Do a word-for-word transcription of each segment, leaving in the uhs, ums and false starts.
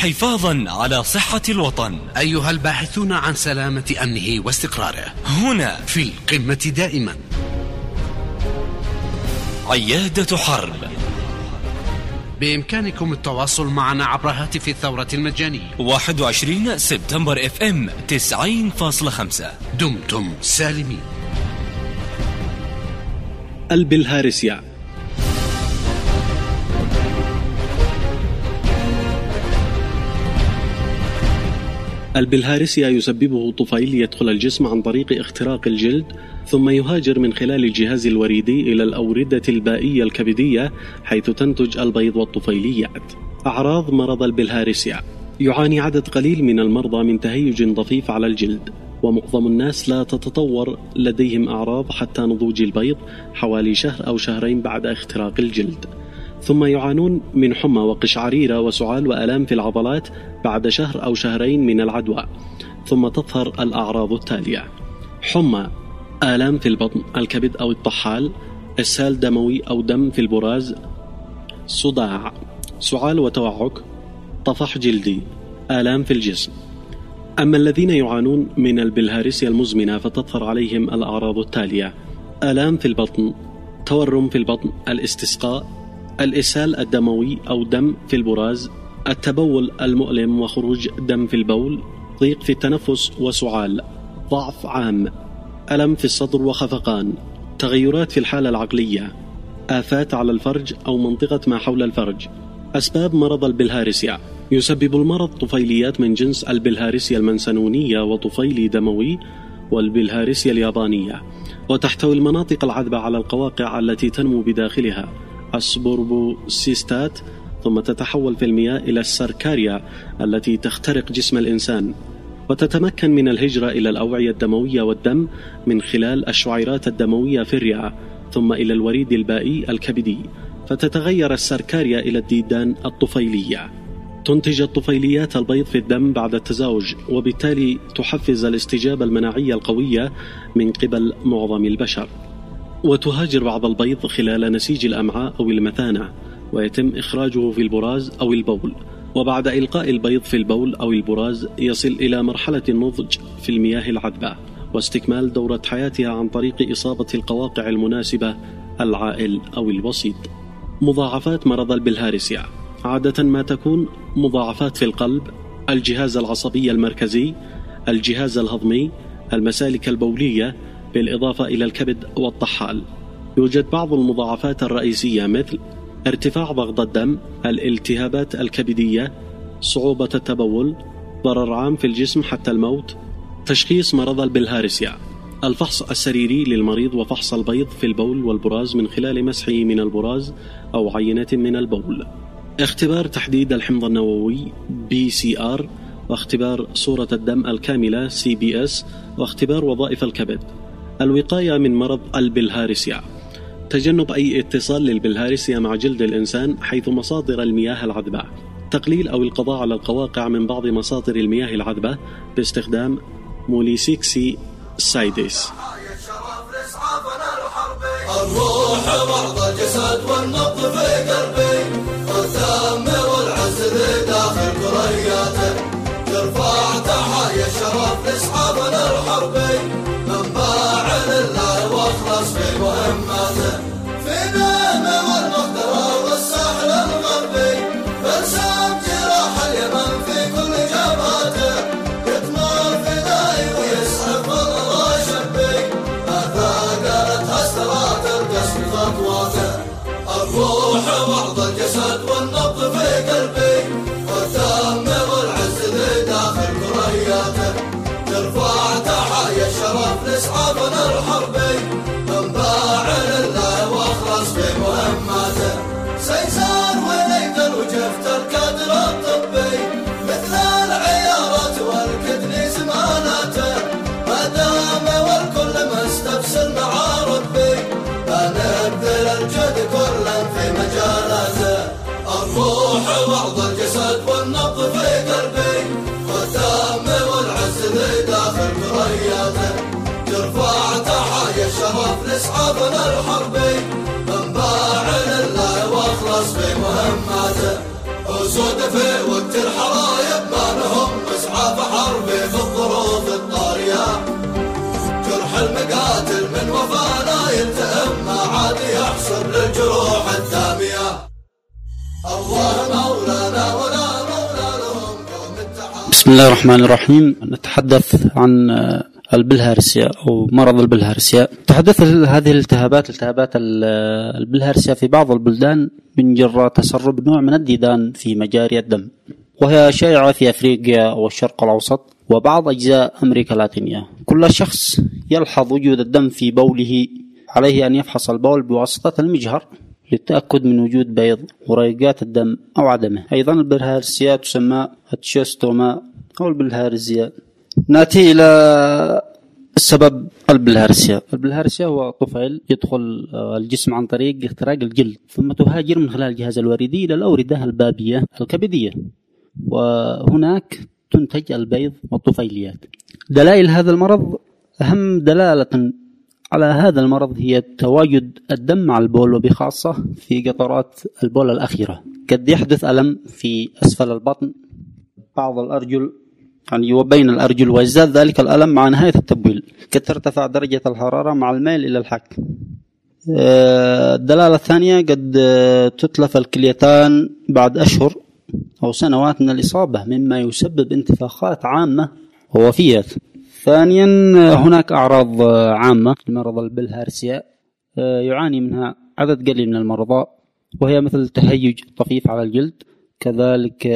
حفاظا على صحة الوطن. أيها الباحثون عن سلامة أمنه واستقراره، هنا في القمة دائما عيادة حرب. بإمكانكم التواصل معنا عبر هاتف الثورة المجاني واحد وعشرين سبتمبر اف ام تسعين فاصلة خمسة. دمتم سالمين. البلهارسيا. البلهارسيا يسببه طفيل يدخل الجسم عن طريق اختراق الجلد، ثم يهاجر من خلال الجهاز الوريدي إلى الأوردة البائية الكبدية حيث تنتج البيض والطفيليات. أعراض مرض البلهارسيا: يعاني عدد قليل من المرضى من تهيج ضفيف على الجلد، ومعظم الناس لا تتطور لديهم أعراض حتى نضوج البيض حوالي شهر أو شهرين بعد اختراق الجلد، ثم يعانون من حمى وقشعريرة وسعال وآلام في العضلات بعد شهر أو شهرين من العدوى، ثم تظهر الأعراض التالية: حمى، آلام في البطن، الكبد أو الطحال، إسهال دموي أو دم في البراز، صداع، سعال وتوعك، طفح جلدي، آلام في الجسم. أما الذين يعانون من البلهارسيا المزمنة فتظهر عليهم الأعراض التالية: آلام في البطن، تورم في البطن، الاستسقاء، الإسهال الدموي أو دم في البراز، التبول المؤلم وخروج دم في البول، ضيق في التنفس وسعال، ضعف عام، ألم في الصدر وخفقان، تغيرات في الحالة العقلية، آفات على الفرج أو منطقة ما حول الفرج. أسباب مرض البلهارسيا: يسبب المرض طفيليات من جنس البلهارسيا المنسنونية وطفيلي دموي والبلهارسيا اليابانية، وتحتوي المناطق العذبة على القواقع التي تنمو بداخلها السبوربوسيستات، ثم تتحول في المياه إلى السركاريا التي تخترق جسم الإنسان، وتتمكن من الهجرة إلى الأوعية الدموية والدم من خلال الشعيرات الدموية في الرئة، ثم إلى الوريد البائي الكبدي، فتتغير السركاريا إلى الديدان الطفيلية. تنتج الطفيليات البيض في الدم بعد التزاوج، وبالتالي تحفز الاستجابة المناعية القوية من قبل معظم البشر، وتهاجر بعض البيض خلال نسيج الأمعاء أو المثانة، ويتم إخراجه في البراز أو البول، وبعد إلقاء البيض في البول أو البراز يصل إلى مرحلة النضج في المياه العذبة واستكمال دورة حياتها عن طريق إصابة القواقع المناسبة العائل أو الوسيط. مضاعفات مرض البلهارسيا: عادة ما تكون مضاعفات في القلب، الجهاز العصبي المركزي، الجهاز الهضمي، المسالك البولية، بالإضافة إلى الكبد والطحال. يوجد بعض المضاعفات الرئيسية مثل ارتفاع ضغط الدم، الالتهابات الكبدية، صعوبة التبول، ضرر عام في الجسم حتى الموت. تشخيص مرض البلهارسيا: الفحص السريري للمريض وفحص البيض في البول والبراز من خلال مسحه من البراز أو عينة من البول. اختبار تحديد الحمض النووي بي سي آر، واختبار صورة الدم الكاملة سي بي إس، واختبار وظائف الكبد. الوقاية من مرض البلهارسيا: تجنب أي اتصال للبلهارسيا مع جلد الإنسان حيث مصادر المياه العذبة، تقليل أو القضاء على القواقع من بعض مصادر المياه العذبة باستخدام موليسيكسي سايدس. الروح بعض الجسد والنبض في قلبي، والثم والعز اللي داخل كرياته، ترفع تحايا الشرف لاصحابنا الحربي، منبع لله واخلص في مهماته، في نعمه والمقدره والساحل الغربي، برسام جراح اليمن في كل جبهاته، يطمع الفدائي ويسحب الله شبي، اثاقلتها استرات القسم خطواته. الروح بعض الجسد والنبض في قلبي، والثم والعز اللي داخل كرياته، ترفع تحايا الشرف لاصحابنا الحربي، منبع لله واخلص في مهماته، سيسار وليد وجفت الكادر الطبي، مثل العيارات والكدني زماناته، ما دام والكل مستبسل مع ربي، فنبذل الجد كلا في مجالاته. الروح بعض الجسد والنبض في قلبي، والثم والعز اللي داخل كرياته، ترفع تحايا الشرف لاصحابنا الحربي، منبع لله واخلص في مهماته، أسود في وقت الحرايب ما لهم إسعاف حربي في الظروف الطارية. جرح المقاتل من وفانا يلتئم ما عاد يحصل للجروح الدامية. الله مولانا ولا مولى لهم يوم التحالف. بسم الله الرحمن الرحيم. نتحدث عن البلهارسيا أو مرض البلهارسيا. تحدث هذه الالتهابات التهابات البلهارسيا في بعض البلدان من جراء تسرب نوع من الديدان في مجاري الدم، وهي شائعة في أفريقيا والشرق الأوسط وبعض أجزاء أمريكا اللاتينية. كل شخص يلحظ وجود الدم في بوله عليه أن يفحص البول بواسطة المجهر للتأكد من وجود بيض وريقات الدم أو عدمه. أيضا البلهارسيا تسمى التشيستوما أو البلهارسيا. نأتي إلى السبب البلهارسيا. البلهارسيا هو طفيل يدخل الجسم عن طريق اختراق الجلد، ثم تهاجر من خلال الجهاز الوريدي إلى الأوردة البابية الكبدية، وهناك تنتج البيض والطفيليات. دلائل هذا المرض، أهم دلالة على هذا المرض هي تواجد الدم مع البول، وبخاصة في قطرات البول الأخيرة. قد يحدث ألم في أسفل البطن، بعض الأرجل يعني وبين الأرجل، ويزداد ذلك الألم مع نهاية التبويل. قد ترتفع درجة الحرارة مع الميل إلى الحك. الدلالة الثانية قد تتلف الكليتان بعد أشهر أو سنوات من الإصابة، مما يسبب انتفاخات عامة ووفيات. ثانيا هناك أعراض عامة لمرض البلهارسيا يعاني منها عدد قليل من المرضى، وهي مثل تهيج طفيف على الجلد، كذلك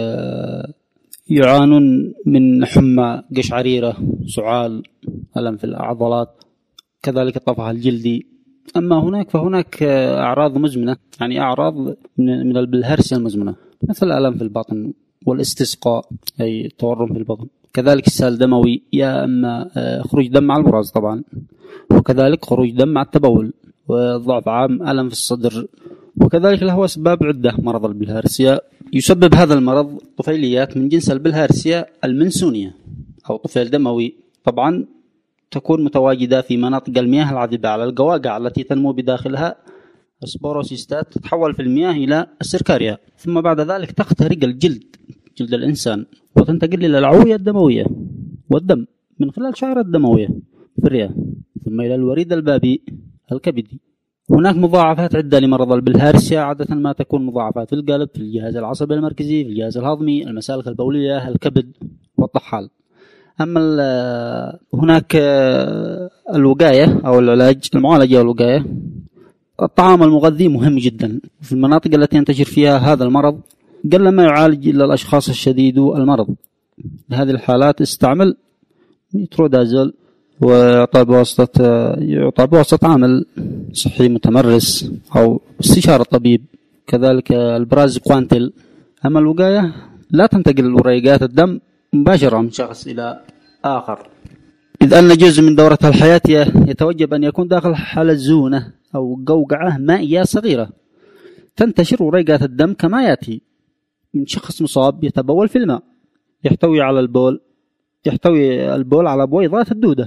يعانون من حمى قشعريرة، سعال، ألم في العضلات، كذلك الطفح الجلدي. أما هناك فهناك أعراض مزمنة، يعني أعراض من البلهارسيا المزمنة، مثل ألم في البطن والاستسقاء أي تورم في البطن، كذلك إسهال دموي يا أما خروج دم مع البراز طبعا، وكذلك خروج دم مع التبول، وضعف عام، ألم في الصدر. وكذلك له أسباب عدة. مرض البلهارسيا يسبب هذا المرض طفيليات من جنس البلهارسيا المنسونية أو طفيل دموي، طبعا تكون متواجدة في مناطق المياه العذبة على القواقع التي تنمو بداخلها سبوروسيستات تتحول في المياه إلى السيركاريا، ثم بعد ذلك تخترق الجلد، جلد الإنسان، وتنتقل إلى الأوعية الدموية والدم من خلال شعيرة دموية في الرئة، ثم إلى الوريد البابي الكبدي. هناك مضاعفات عدة لمرض البلهارسيا، عادة ما تكون مضاعفات في القلب، في الجهاز العصبي المركزي، في الجهاز الهضمي، المسالك البولية، الكبد والطحال. أما هناك الوقاية أو العلاج، المعالجة والوقاية. الطعام المغذي مهم جدا في المناطق التي ينتشر فيها هذا المرض، قل ما يعالج إلا الأشخاص الشديدو المرض. لهذه الحالات استعمل مترودازول، ويعطى بواسطة يعطى بواسطة عامل صحي متمرس أو استشارة طبيب، كذلك البراز كوانتل. أما الوقاية لا تنتقل وريقات الدم مباشرة من شخص إلى آخر، إذ أن جزء من دورة الحياة يتوجب أن يكون داخل حالة زونة أو قوقعة مائية صغيرة تنتشر وريقات الدم كما يأتي من شخص مصاب يتبول في الماء يحتوي على البول يحتوي البول على بويضات الدودة،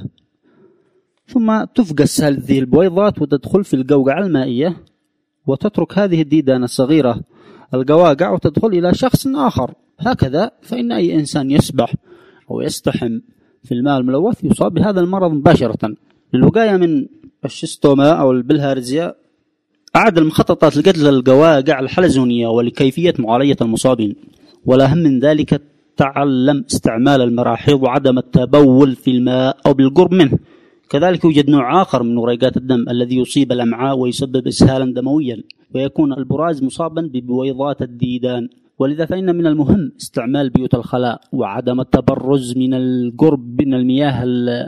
ثم تفقس هذه البويضات وتدخل في القوقعة المائية، وتترك هذه الديدان الصغيرة القواقع وتدخل إلى شخص آخر. هكذا فإن أي إنسان يسبح أو يستحم في الماء الملوث يصاب بهذا المرض مباشرة. للوقاية من الشيستوما أو البلهارسيا أعد المخططات لقتل القواقع الحلزونية ولكيفية معالجة المصابين، والأهم من ذلك تعلم استعمال المراحيض وعدم التبول في الماء أو بالقرب منه. كذلك يوجد نوع آخر من وريقات الدم الذي يصيب الأمعاء ويسبب إسهالا دمويا، ويكون البراز مصابا ببويضات الديدان. ولذا فإن من المهم استعمال بيوت الخلاء وعدم التبرز من القرب من المياه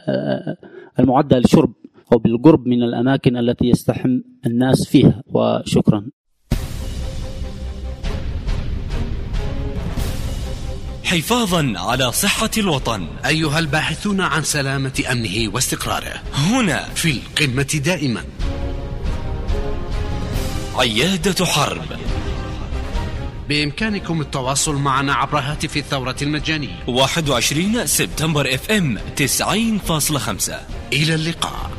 المعدة للشرب أو بالقرب من الأماكن التي يستحم الناس فيها. وشكرا. حفاظا على صحة الوطن. أيها الباحثون عن سلامة أمنه واستقراره، هنا في القمة دائما عيادة حرب. بإمكانكم التواصل معنا عبر هاتف الثورة المجاني واحد وعشرين سبتمبر اف ام تسعين فاصلة خمسة. إلى اللقاء.